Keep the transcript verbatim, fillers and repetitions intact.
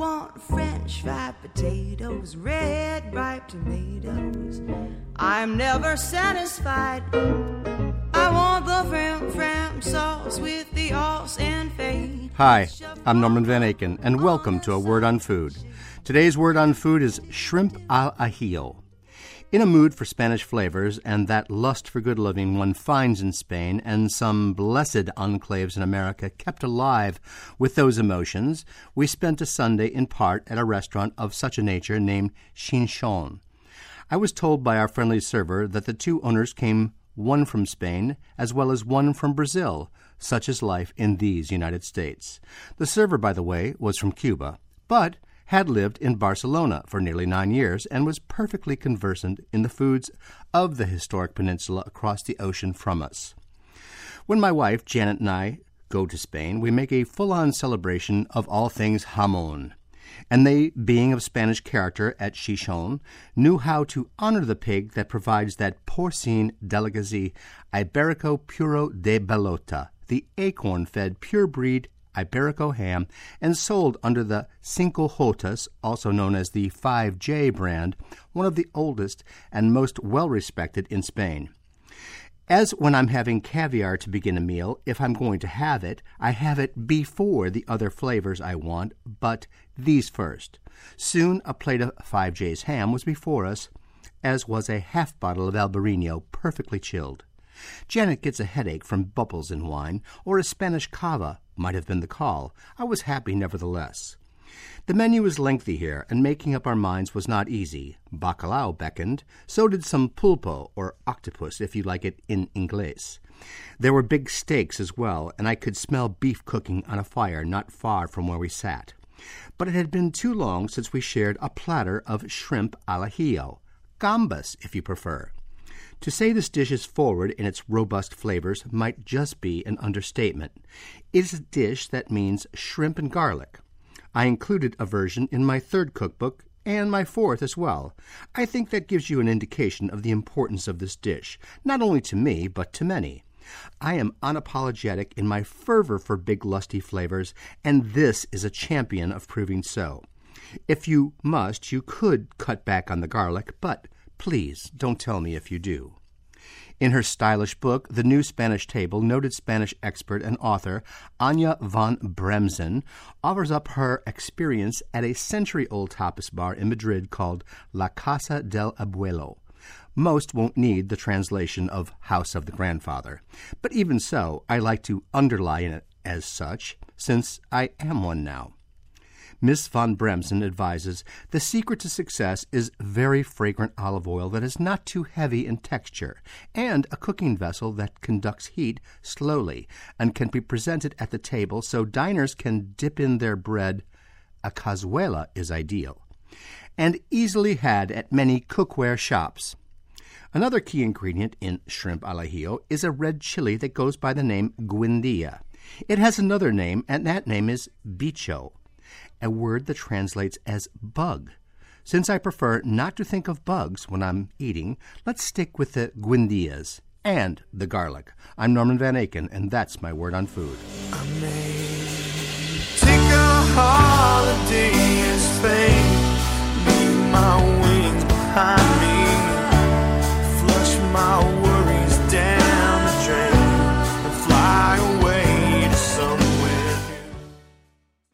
want French fried potatoes, red ripe tomatoes. I'm never satisfied. I want the fram fram sauce with the sauce and fade. Hi, I'm Norman Van Aken, and welcome to A Word on Food. Today's word on food is shrimp al ajillo. In a mood for Spanish flavors and that lust for good living one finds in Spain and some blessed enclaves in America kept alive with those emotions, we spent a Sunday in part at a restaurant of such a nature named Chinchon. I was told by our friendly server that the two owners came one from Spain as well as one from Brazil. Such is life in these United States. The server, by the way, was from Cuba, but had lived in Barcelona for nearly nine years and was perfectly conversant in the foods of the historic peninsula across the ocean from us. When my wife, Janet, and I go to Spain, we make a full-on celebration of all things jamón, and they, being of Spanish character at Chinchon, knew how to honor the pig that provides that porcine delicacy, Iberico Puro de Bellota, the acorn-fed pure-breed Iberico ham, and sold under the Cinco Jotas, also known as the five J brand, one of the oldest and most well-respected in Spain. As when I'm having caviar to begin a meal, if I'm going to have it, I have it before the other flavors I want, but these first. Soon a plate of five J's ham was before us, as was a half bottle of Albarino, perfectly chilled. Janet gets a headache from bubbles in wine, or a Spanish cava might have been the call. I was happy nevertheless. The menu was lengthy here, and making up our minds was not easy. Bacalao beckoned, so did some pulpo, or octopus, if you like it in Inglés. There were big steaks as well, and I could smell beef cooking on a fire not far from where we sat. But it had been too long since we shared a platter of shrimp al ajillo, gambas, if you prefer. To say this dish is forward in its robust flavors might just be an understatement. It is a dish that means shrimp and garlic. I included a version in my third cookbook and my fourth as well. I think that gives you an indication of the importance of this dish, not only to me, but to many. I am unapologetic in my fervor for big lusty flavors, and this is a champion of proving so. If you must, you could cut back on the garlic, but please don't tell me if you do. In her stylish book, The New Spanish Table, noted Spanish expert and author Anya van Bremzen offers up her experience at a century-old tapas bar in Madrid called La Casa del Abuelo. Most won't need the translation of House of the Grandfather, but even so, I like to underline it as such, since I am one now. Miss von Bremzen advises, the secret to success is very fragrant olive oil that is not too heavy in texture, and a cooking vessel that conducts heat slowly and can be presented at the table so diners can dip in their bread. A cazuela is ideal, and easily had at many cookware shops. Another key ingredient in shrimp al ajillo is a red chili that goes by the name guindilla. It has another name, and that name is bicho, a word that translates as bug. Since I prefer not to think of bugs when I'm eating, let's stick with the guindillas and the garlic. I'm Norman Van Aken, and that's my word on food. Amazing.